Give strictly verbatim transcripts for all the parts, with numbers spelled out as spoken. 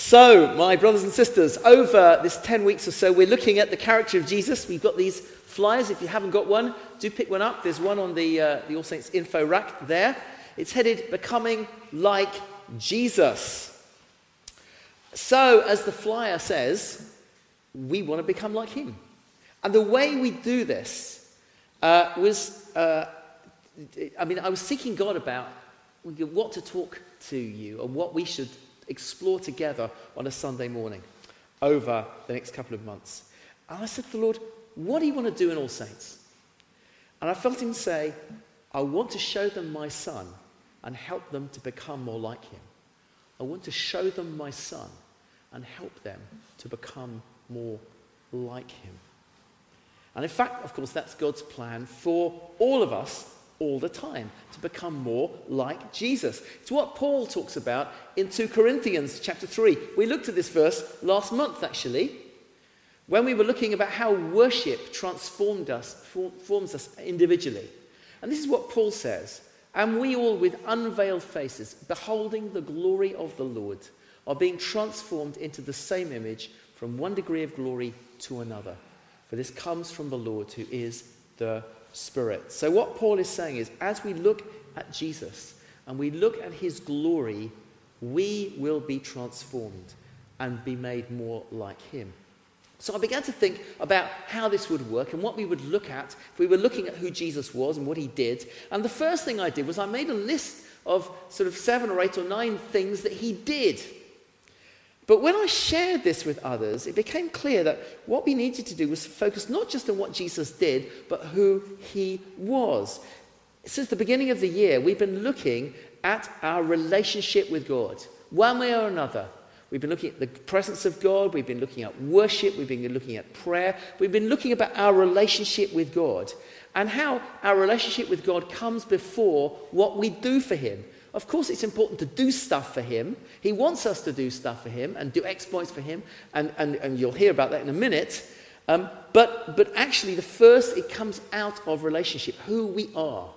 So, my brothers and sisters, over this ten weeks or so, we're looking at the character of Jesus. We've got these flyers. If you haven't got one, do pick one up. There's one on the, uh, the All Saints info rack there. It's headed, Becoming Like Jesus. So, as the flyer says, we want to become like him. And the way we do this uh, was, uh, I mean, I was seeking God about what to talk to you and what we should explore together on a Sunday morning over the next couple of months. And I said to the Lord, what do you want to do in All Saints? And I felt him say, I want to show them my son and help them to become more like him. I want to show them my son and help them to become more like him. And in fact, of course, that's God's plan for all of us all the time, to become more like Jesus. It's what Paul talks about in Second Corinthians chapter three. We looked at this verse last month, actually, when we were looking about how worship transformed us, forms us individually. And this is what Paul says, and we all with unveiled faces, beholding the glory of the Lord, are being transformed into the same image from one degree of glory to another. For this comes from the Lord who is the Spirit. So what Paul is saying is, as we look at Jesus and we look at his glory, we will be transformed and be made more like him. So I began to think about how this would work and what we would look at if we were looking at who Jesus was and what he did. And the first thing I did was I made a list of sort of seven or eight or nine things that he did. But when I shared this with others, it became clear that what we needed to do was focus not just on what Jesus did, but who he was. Since the beginning of the year, we've been looking at our relationship with God, one way or another. We've been looking at the presence of God, we've been looking at worship, we've been looking at prayer, we've been looking about our relationship with God and how our relationship with God comes before what we do for him. Of course, it's important to do stuff for him. He wants us to do stuff for him and do exploits for him, and, and, and you'll hear about that in a minute. Um, but, but actually, the first, it comes out of relationship, who we are.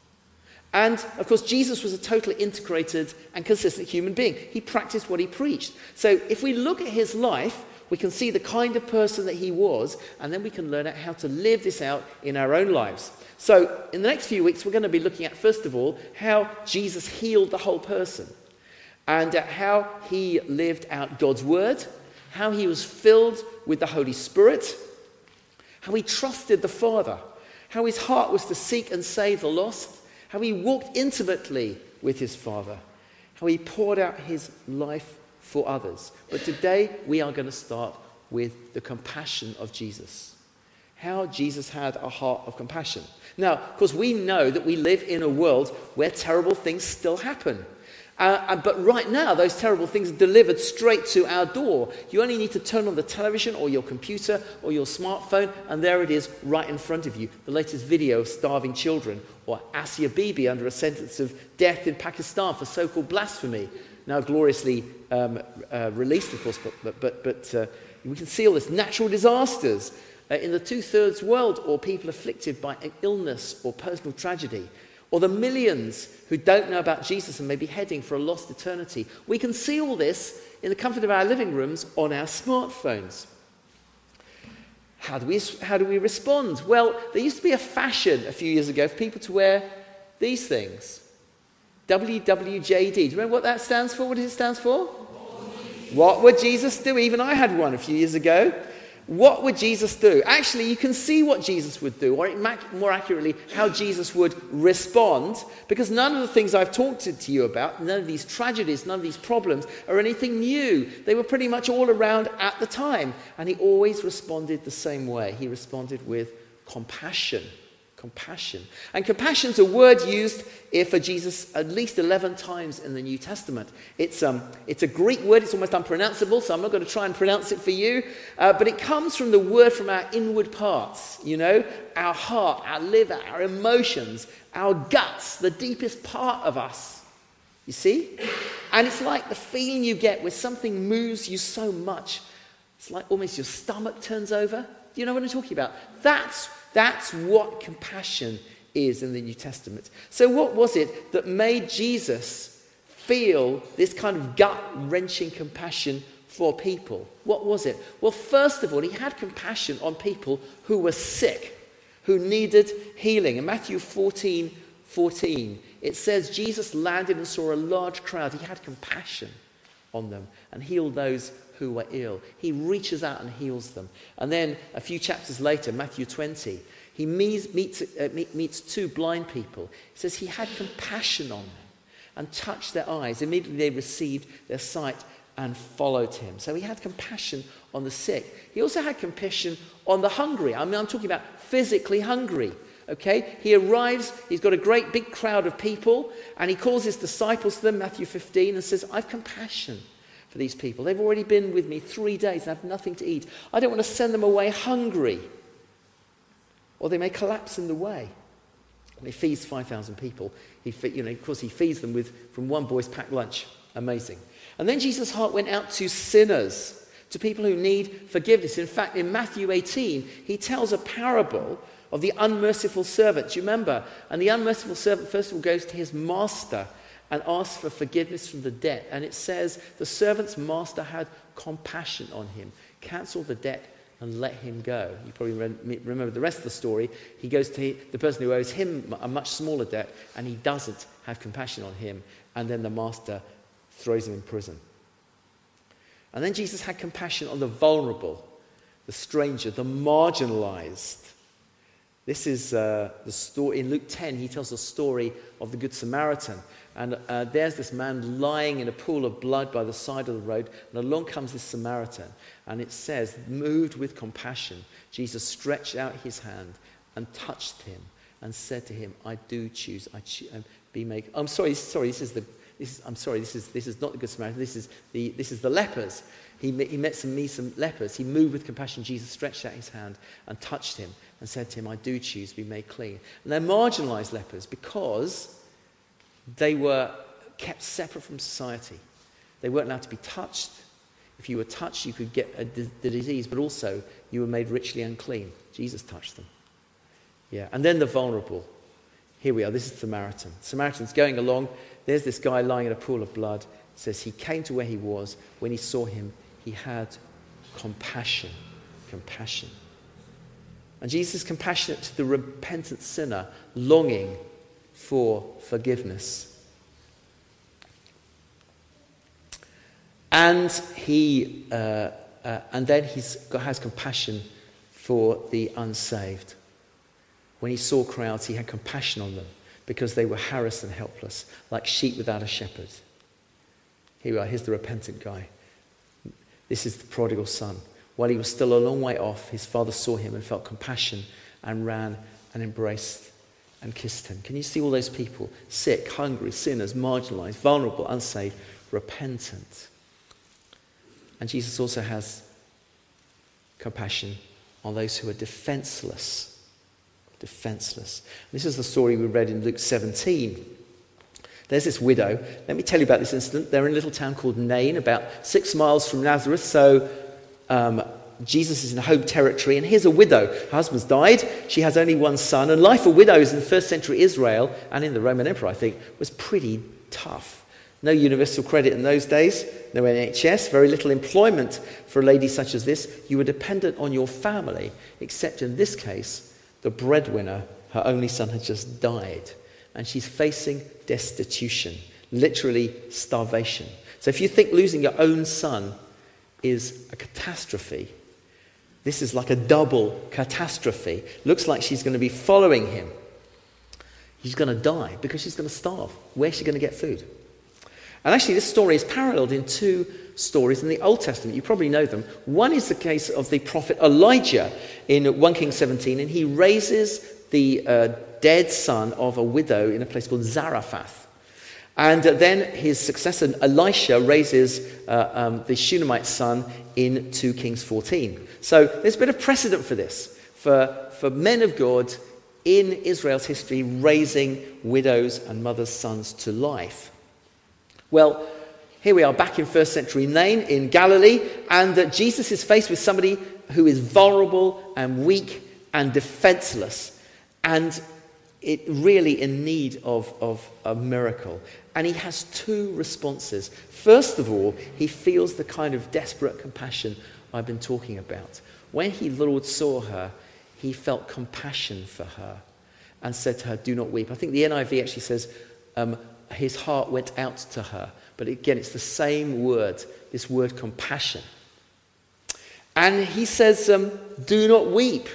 And, of course, Jesus was a totally integrated and consistent human being. He practiced what he preached. So if we look at his life, we can see the kind of person that he was, and then we can learn out how to live this out in our own lives. So in the next few weeks, we're going to be looking at, first of all, how Jesus healed the whole person, and uh, how he lived out God's word, how he was filled with the Holy Spirit, how he trusted the Father, how his heart was to seek and save the lost, how he walked intimately with his Father, how he poured out his life for others. But today we are going to start with the compassion of Jesus. How Jesus had a heart of compassion. Now, of course, we know that we live in a world where terrible things still happen. Uh, but right now, those terrible things are delivered straight to our door. You only need to turn on the television or your computer or your smartphone, and there it is right in front of you. The latest video of starving children, or Asia Bibi under a sentence of death in Pakistan for so-called blasphemy. Now gloriously um, uh, released, of course, but, but, but, but uh, we can see all this. Natural disasters uh, in the two-thirds world, or people afflicted by an illness or personal tragedy, or the millions who don't know about Jesus and may be heading for a lost eternity. We can see all this in the comfort of our living rooms on our smartphones. How do we, how do we respond? Well, there used to be a fashion a few years ago for people to wear these things. W W J D. Do you remember what that stands for? What does it stand for? What would Jesus do? Even I had one a few years ago. What would Jesus do? Actually, you can see what Jesus would do, or more accurately, how Jesus would respond, because none of the things I've talked to you about, none of these tragedies, none of these problems are anything new. They were pretty much all around at the time, and he always responded the same way. He responded with compassion. Compassion. And compassion is a word used for Jesus at least eleven times in the New Testament. It's, um, it's a Greek word. It's almost unpronounceable, so I'm not going to try and pronounce it for you. Uh, but it comes from the word from our inward parts, you know, our heart, our liver, our emotions, our guts, the deepest part of us. You see? And it's like the feeling you get when something moves you so much. It's like almost your stomach turns over. Do you know what I'm talking about? That's That's what compassion is in the New Testament. So what was it that made Jesus feel this kind of gut-wrenching compassion for people. What was it? Well, first of all, he had compassion on people who were sick, who needed healing. In Matthew fourteen fourteen, it says Jesus landed and saw a large crowd. He had compassion on them and healed those who were ill. He reaches out and heals them. And then a few chapters later, Matthew twenty, he meets, meets, uh, meets two blind people. He says he had compassion on them and touched their eyes. Immediately they received their sight and followed him. So he had compassion on the sick. He also had compassion on the hungry. I mean, I'm talking about physically hungry. Okay, he arrives, he's got a great big crowd of people, and he calls his disciples to them, Matthew fifteen, and says, I've compassion for these people. They've already been with me three days and have nothing to eat. I don't want to send them away hungry, or they may collapse in the way. And he feeds five thousand people. He, you know, of course, he feeds them with from one boy's packed lunch. Amazing. And then Jesus' heart went out to sinners, to people who need forgiveness. In fact, in Matthew eighteen, he tells a parable of the unmerciful servant. Do you remember? And the unmerciful servant, first of all, goes to his master and asks for forgiveness from the debt. And it says the servant's master had compassion on him, cancelled the debt and let him go. You probably remember the rest of the story. He goes to the person who owes him a much smaller debt, and he doesn't have compassion on him. And then the master throws him in prison. And then Jesus had compassion on the vulnerable, the stranger, the marginalized. This is uh, the story in Luke ten. He tells the story of the Good Samaritan. And uh, there's this man lying in a pool of blood by the side of the road. And along comes this Samaritan. And it says, moved with compassion, Jesus stretched out his hand and touched him and said to him, I do choose, I cho- be made. I'm sorry, sorry, this is the, this is, I'm sorry, this is, this is not the Good Samaritan. This is the, this is the lepers. He, he met some, me, some lepers. He moved with compassion. Jesus stretched out his hand and touched him and said to him, I do choose to be made clean. And they're marginalized lepers because they were kept separate from society. They weren't allowed to be touched. If you were touched, you could get a, the disease, but also you were made richly unclean. Jesus touched them. Yeah, and then the vulnerable. Here we are. This is the Samaritan. Samaritan's going along. There's this guy lying in a pool of blood. It says he came to where he was. When he saw him, he had compassion. Compassion. And Jesus is compassionate to the repentant sinner, longing for forgiveness. And he, uh, uh, and then he has compassion for the unsaved. When he saw crowds, he had compassion on them because they were harassed and helpless, like sheep without a shepherd. Here we are. Here's the repentant guy. This is the prodigal son. While he was still a long way off, his father saw him and felt compassion and ran and embraced and kissed him. Can you see all those people? Sick, hungry, sinners, marginalized, vulnerable, unsaved, repentant. And Jesus also has compassion on those who are defenseless. Defenseless. This is the story we read in Luke seventeen. There's this widow. Let me tell you about this incident. They're in a little town called Nain, about six miles from Nazareth. So um, Jesus is in home territory, and here's a widow. Her husband's died. She has only one son. And life for widows in first century Israel, and in the Roman Empire, I think, was pretty tough. No universal credit in those days, no N H S, very little employment for a lady such as this. You were dependent on your family, except in this case, the breadwinner, her only son, had just died. And she's facing destitution, literally starvation. So if you think losing your own son is a catastrophe, this is like a double catastrophe. Looks like she's going to be following him. He's going to die because she's going to starve. Where's she going to get food? And actually this story is paralleled in two stories in the Old Testament. You probably know them. One is the case of the prophet Elijah in First Kings seventeen, and he raises the uh, dead son of a widow in a place called Zarephath. And uh, then his successor Elisha raises uh, um, the Shunammite son in Second Kings fourteen. So there's a bit of precedent for this, for, for men of God in Israel's history raising widows and mothers' sons to life. Well, here we are back in first century Nain in Galilee, and uh, Jesus is faced with somebody who is vulnerable and weak and defenseless. And it really in need of, of a miracle. And he has two responses. First of all, he feels the kind of desperate compassion I've been talking about. When he, the Lord, saw her, he felt compassion for her and said to her, do not weep. I think the N I V actually says um, his heart went out to her. But again, it's the same word, this word compassion. And he says, um, do not weep,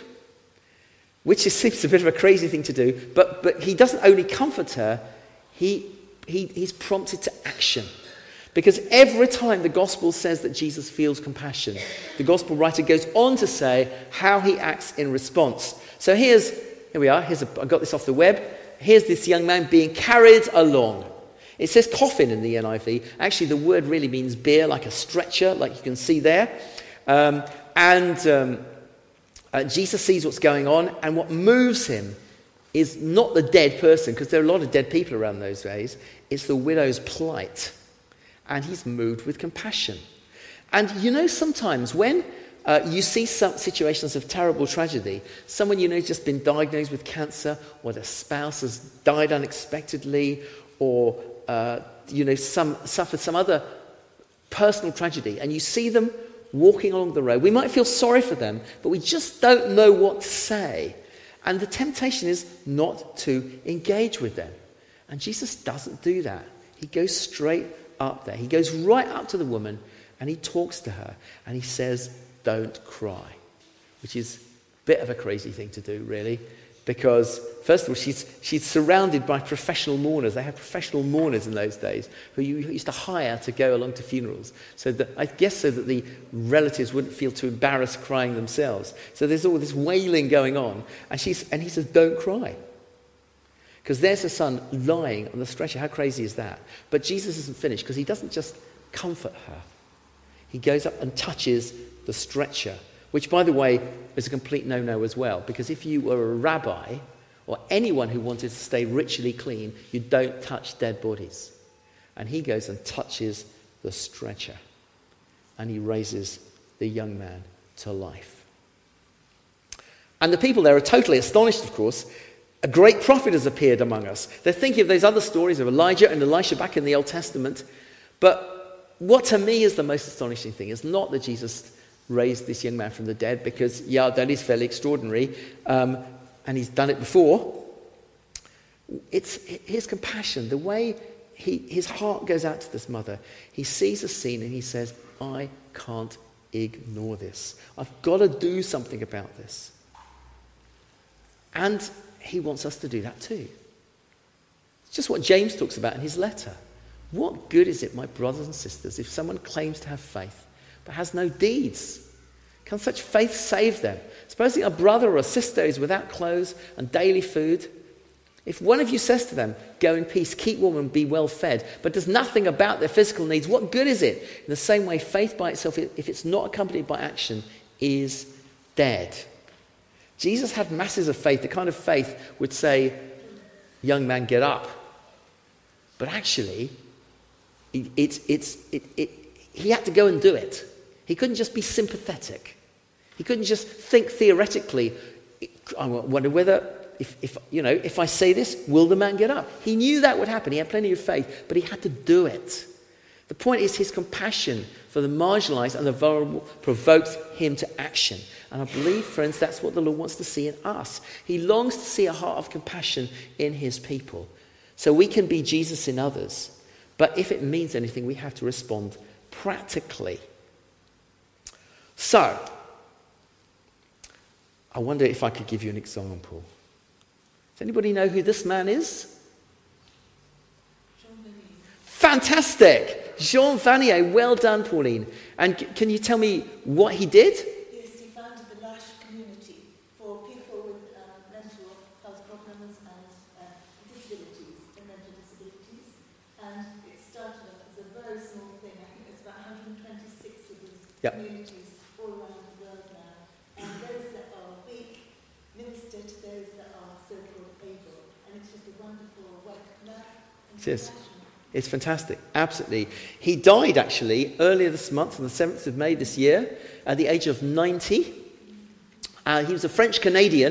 which is, seems a bit of a crazy thing to do. But, but he doesn't only comfort her, he, he, he's prompted to action. Because every time the gospel says that Jesus feels compassion, the gospel writer goes on to say how he acts in response. So here's, here we are, here's a, I got this off the web. Here's this young man being carried along. It says coffin in the N I V. Actually, the word really means bier, like a stretcher, like you can see there. Um, and um, uh, Jesus sees what's going on, and what moves him is not the dead person, because there are a lot of dead people around those days. It's the widow's plight. And he's moved with compassion. And you know, sometimes when uh, you see some situations of terrible tragedy, someone you know has just been diagnosed with cancer, or their spouse has died unexpectedly, or uh, you know, some suffered some other personal tragedy, and you see them walking along the road. We might feel sorry for them, but we just don't know what to say. And the temptation is not to engage with them. And Jesus doesn't do that. He goes straight up there. He goes right up to the woman and he talks to her and he says, don't cry, which is a bit of a crazy thing to do, really, because first of all, she's she's surrounded by professional mourners. They had professional mourners in those days who you used to hire to go along to funerals. So that, I guess so that the relatives wouldn't feel too embarrassed crying themselves. So there's all this wailing going on, and she's and he says, don't cry. Because there's her son lying on the stretcher. How crazy is that? But Jesus isn't finished, because he doesn't just comfort her. He goes up and touches the stretcher, which, by the way, is a complete no-no as well. Because if you were a rabbi or anyone who wanted to stay ritually clean, you don't touch dead bodies. And he goes and touches the stretcher. And he raises the young man to life. And the people there are totally astonished, of course. A great prophet has appeared among us. They're thinking of those other stories of Elijah and Elisha back in the Old Testament. But what to me is the most astonishing thing is not that Jesus raised this young man from the dead, because, yeah, that is fairly extraordinary, um, and he's done it before. It's his compassion, the way he, his heart goes out to this mother. He sees a scene and he says, I can't ignore this. I've got to do something about this. And he wants us to do that too. It's just what James talks about in his letter. What good is it, my brothers and sisters, if someone claims to have faith but has no deeds? Can such faith save them? Supposing a brother or a sister is without clothes and daily food, if one of you says to them, go in peace, keep warm and be well fed, but does nothing about their physical needs, what good is it? In the same way, faith by itself, if it's not accompanied by action, is dead. Jesus had masses of faith. The kind of faith would say, young man, get up. But actually, it, it's, it's, it, it, he had to go and do it. He couldn't just be sympathetic. He couldn't just think theoretically, I wonder whether, if, if, you know, if I say this, will the man get up? He knew that would happen. He had plenty of faith, but he had to do it. The point is his compassion for the marginalized and the vulnerable provokes him to action. And I believe, friends, that's what the Lord wants to see in us. He longs to see a heart of compassion in his people. So we can be Jesus in others. But if it means anything, we have to respond practically. So, I wonder if I could give you an example. Does anybody know who this man is? Fantastic! Jean Vanier, well done, Pauline. And c- can you tell me what he did? Yes, he founded the L'Arche community for people with uh, mental health problems and uh, disabilities, and mental disabilities. And it started off as a very small thing. I think there's about one hundred twenty-six of these yep. communities all around the world now. And those that are weak minister to those that are so-called able. And it's just a wonderful work of love and compassion. It's fantastic, absolutely. He died, actually, earlier this month, on the seventh of May this year, at the age of ninety. Uh, he was a French-Canadian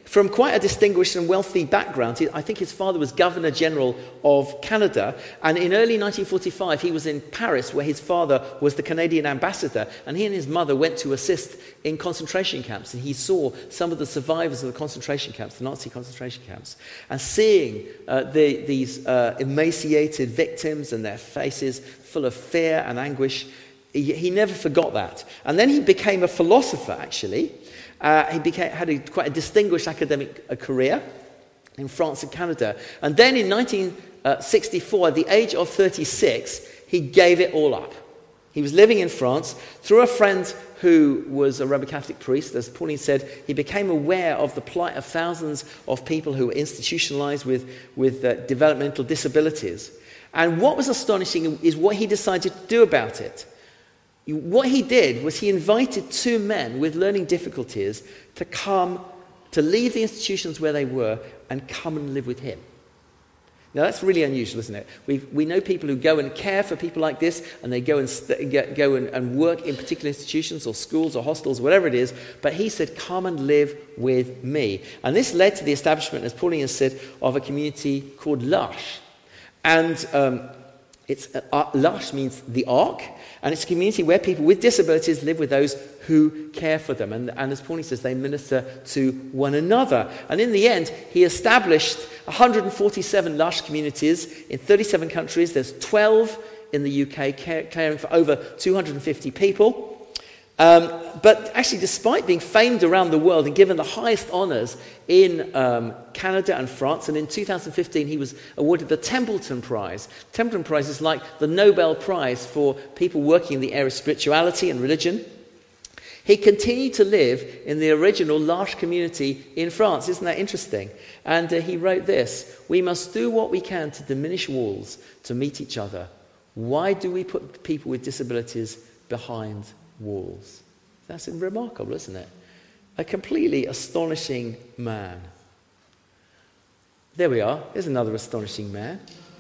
from quite a distinguished and wealthy background. I think his father was Governor General of Canada, and in early nineteen forty-five he was in Paris where his father was the Canadian ambassador, and he and his mother went to assist in concentration camps, and he saw some of the survivors of the concentration camps, the Nazi concentration camps, and seeing uh, the, these uh, emaciated victims and their faces full of fear and anguish, he, he never forgot that. And then he became a philosopher, actually. Uh, he became, had a, quite a distinguished academic uh, career in France and Canada. And then in nineteen sixty-four, at the age of thirty-six, he gave it all up. He was living in France. Through a friend who was a Roman Catholic priest, as Pauline said, he became aware of the plight of thousands of people who were institutionalized with, with uh, developmental disabilities. And what was astonishing is what he decided to do about it. What he did was he invited two men with learning difficulties to come, to leave the institutions where they were and come and live with him. Now that's really unusual, isn't it? We we know people who go and care for people like this, and they go and st- get, go and, and work in particular institutions or schools or hostels, whatever it is. But he said, come and live with me. And this led to the establishment, as Pauline has said, of a community called L'Arche. And um, it's uh, L'Arche means the Ark, and it's a community where people with disabilities live with those who care for them. And, and as Pauline says, they minister to one another. And in the end, he established one hundred forty-seven L'Arche communities in thirty-seven countries. There's twelve in the U K, caring for over two hundred fifty people. Um, but actually, despite being famed around the world and given the highest honours in um, Canada and France, and in two thousand fifteen he was awarded the Templeton Prize. Templeton Prize is like the Nobel Prize for people working in the area of spirituality and religion. He continued to live in the original L'Arche community in France. Isn't that interesting? And uh, he wrote this: we must do what we can to diminish walls, to meet each other. Why do we put people with disabilities behind walls? That's remarkable, isn't it? A completely astonishing man. There we are. There's another astonishing man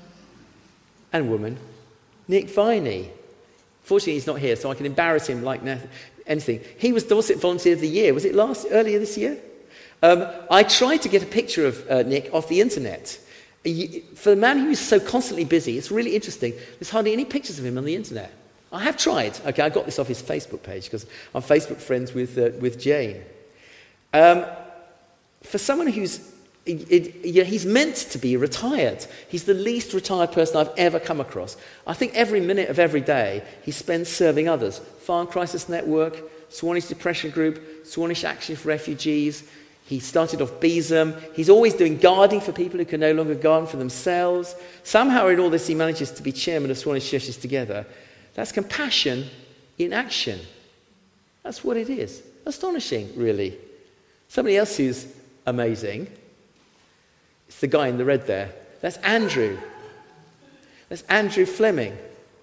and woman. Nick Viney. Fortunately, he's not here, so I can embarrass him like anything. He was Dorset Volunteer of the Year. Was it last earlier this year? Um, I tried to get a picture of uh, Nick off the internet. For the man who is so constantly busy, it's really interesting. There's hardly any pictures of him on the internet. I have tried. Okay, I got this off his Facebook page because I'm Facebook friends with uh, with Jane. Um, for someone who's, it, it, you know, he's meant to be retired. He's the least retired person I've ever come across. I think every minute of every day he spends serving others. Farm Crisis Network, Swannish Depression Group, Swannish Action for Refugees. He started off Besom. He's always doing guarding for people who can no longer garden for themselves. Somehow in all this he manages to be chairman of Swannish Churches Together. That's compassion in action. That's what it is. Astonishing, really. Somebody else who's amazing, it's the guy in the red there. That's Andrew. That's Andrew Fleming.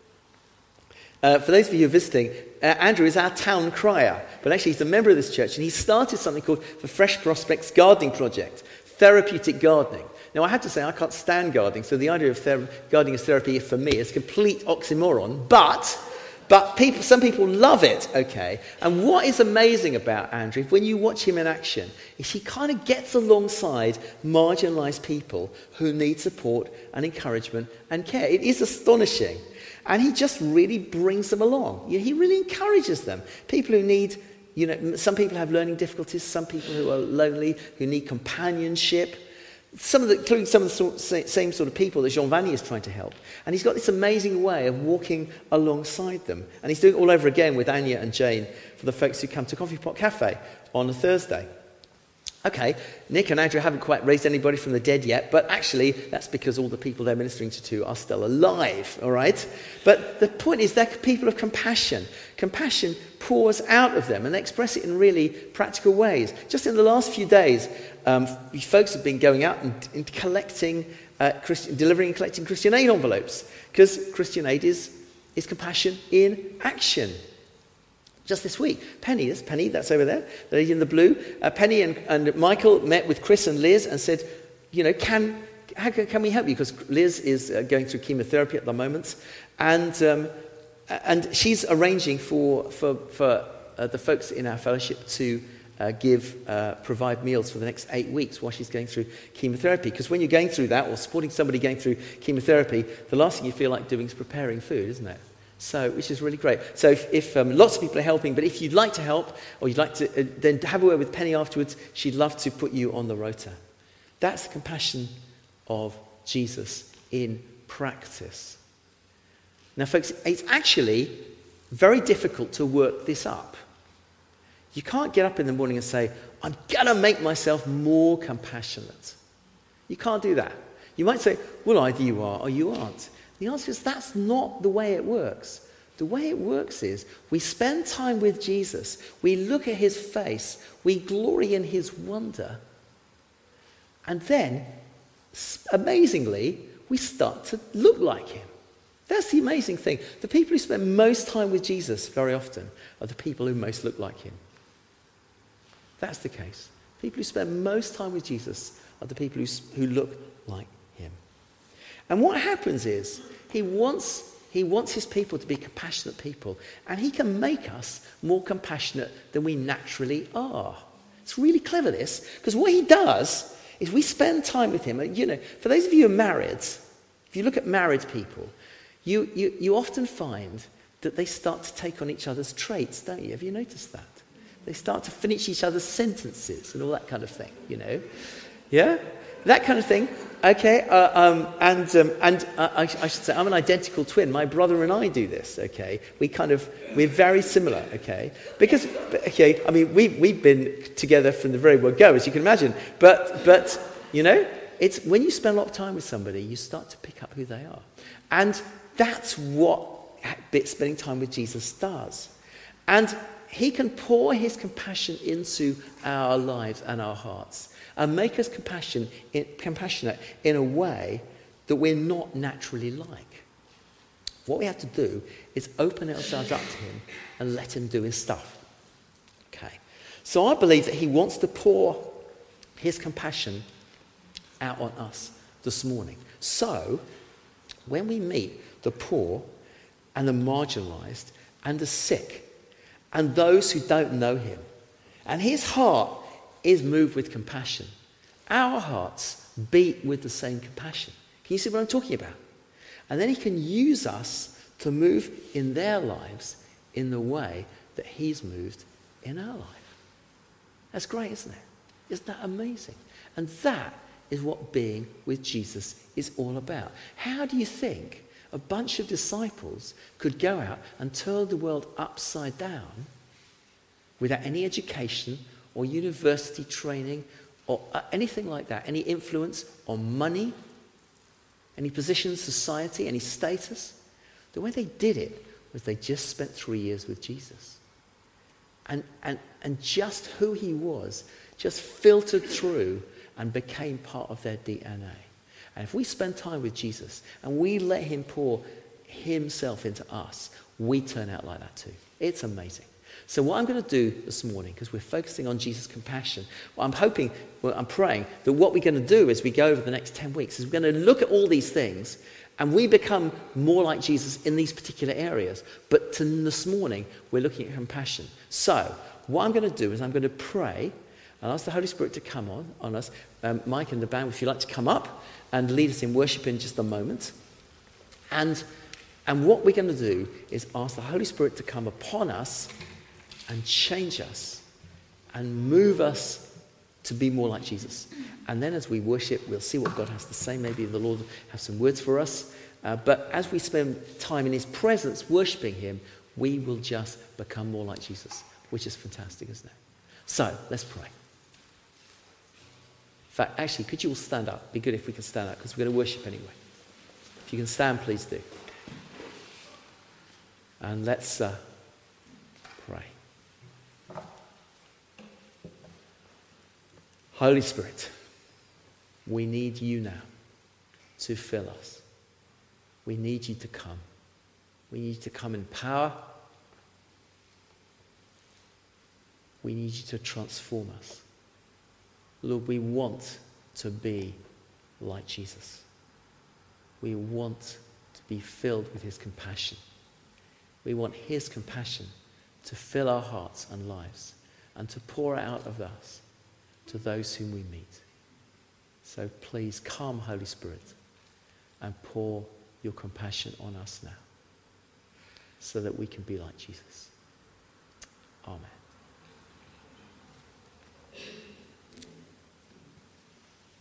Uh, for those of you who are visiting, uh, Andrew is our town crier, but actually he's a member of this church, and he started something called the Fresh Prospects Gardening Project, therapeutic gardening. Now, I have to say, I can't stand gardening, so the idea of ther- gardening as therapy for me is complete oxymoron, but but people, some people love it, okay? And what is amazing about Andrew, when you watch him in action, is he kind of gets alongside marginalised people who need support and encouragement and care. It is astonishing. And he just really brings them along. You know, he really encourages them. People who need, you know, some people have learning difficulties, some people who are lonely, who need companionship. Some of the, including some of the sort, same sort of people that Jean Vanier is trying to help. And he's got this amazing way of walking alongside them. And he's doing it all over again with Anya and Jane for the folks who come to Coffee Pot Cafe on a Thursday. Okay, Nick and Andrew haven't quite raised anybody from the dead yet, but actually that's because all the people they're ministering to are still alive, all right? But the point is they're people of compassion. Compassion pours out of them, and they express it in really practical ways. Just in the last few days, um, folks have been going out and, and collecting, uh, Christian, delivering and collecting Christian aid envelopes, because Christian aid is, is compassion in action. Just this week, Penny, that's Penny, that's over there, the lady in the blue. Uh, Penny and, and Michael met with Chris and Liz and said, you know, can how can, can we help you? Because Liz is uh, going through chemotherapy at the moment, and um, and she's arranging for for for uh, the folks in our fellowship to uh, give, uh, provide meals for the next eight weeks while she's going through chemotherapy. Because when you're going through that or supporting somebody going through chemotherapy, the last thing you feel like doing is preparing food, isn't it? So, which is really great. So if, if um, lots of people are helping, but if you'd like to help or you'd like to, uh, then have a word with Penny afterwards. She'd love to put you on the rota. That's the compassion of Jesus in practice. Now, folks, it's actually very difficult to work this up. You can't get up in the morning and say, I'm going to make myself more compassionate. You can't do that. You might say, well, either you are or you aren't. The answer is that's not the way it works. The way it works is we spend time with Jesus, we look at his face, we glory in his wonder, and then, amazingly, we start to look like him. That's the amazing thing. The people who spend most time with Jesus very often are the people who most look like him. That's the case. People who spend most time with Jesus are the people who, who look like him. And what happens is he wants, he wants his people to be compassionate people, and he can make us more compassionate than we naturally are. It's really clever, this, because what he does is we spend time with him. You know, for those of you who are married, if you look at married people, you, you, you often find that they start to take on each other's traits, don't you? Have you noticed that? They start to finish each other's sentences and all that kind of thing, you know? Yeah? That kind of thing. Okay, uh, um, and um, and uh, I, I should say I'm an identical twin. My brother and I do this. Okay, we kind of we're very similar. Okay, because okay, I mean we we've been together from the very word go, as you can imagine. But but you know, it's when you spend a lot of time with somebody, you start to pick up who they are, and that's what spending time with Jesus does. And he can pour his compassion into our lives and our hearts, and make us compassion, compassionate in a way that we're not naturally like. What we have to do is open ourselves up to him and let him do his stuff. Okay. So I believe that he wants to pour his compassion out on us this morning. So when we meet the poor and the marginalized and the sick and those who don't know him, and his heart is moved with compassion, our hearts beat with the same compassion. Can you see what I'm talking about? And then he can use us to move in their lives in the way that he's moved in our life. That's great, isn't it? Isn't that amazing? And that is what being with Jesus is all about. How do you think a bunch of disciples could go out and turn the world upside down without any education or university training or anything like that, any influence on money, any position in society, any status? The way they did it was they just spent three years with Jesus. And, and, and just who he was just filtered through and became part of their D N A. And if we spend time with Jesus and we let him pour himself into us, we turn out like that too. It's amazing. So what I'm going to do this morning, because we're focusing on Jesus' compassion, well, I'm hoping, well, I'm praying that what we're going to do as we go over the next ten weeks is we're going to look at all these things and we become more like Jesus in these particular areas. But to, this morning, we're looking at compassion. So what I'm going to do is I'm going to pray and ask the Holy Spirit to come on, on us. Um, Mike and the band, if you'd like to come up and lead us in worship in just a moment. And, and what we're going to do is ask the Holy Spirit to come upon us and change us and move us to be more like Jesus. And then as we worship, we'll see what God has to say. Maybe the Lord will have some words for us. Uh, but as we spend time in his presence worshiping him, we will just become more like Jesus, which is fantastic, isn't it? So let's pray. In fact, actually, could you all stand up? It'd be good if we could stand up, because we're going to worship anyway. If you can stand, please do. And let's uh, pray. Holy Spirit, we need you now to fill us. We need you to come. We need you to come in power. We need you to transform us. Lord, we want to be like Jesus. We want to be filled with his compassion. We want his compassion to fill our hearts and lives. and to pour out of us to those whom we meet. So please come, Holy Spirit, and pour your compassion on us now so that we can be like Jesus. Amen.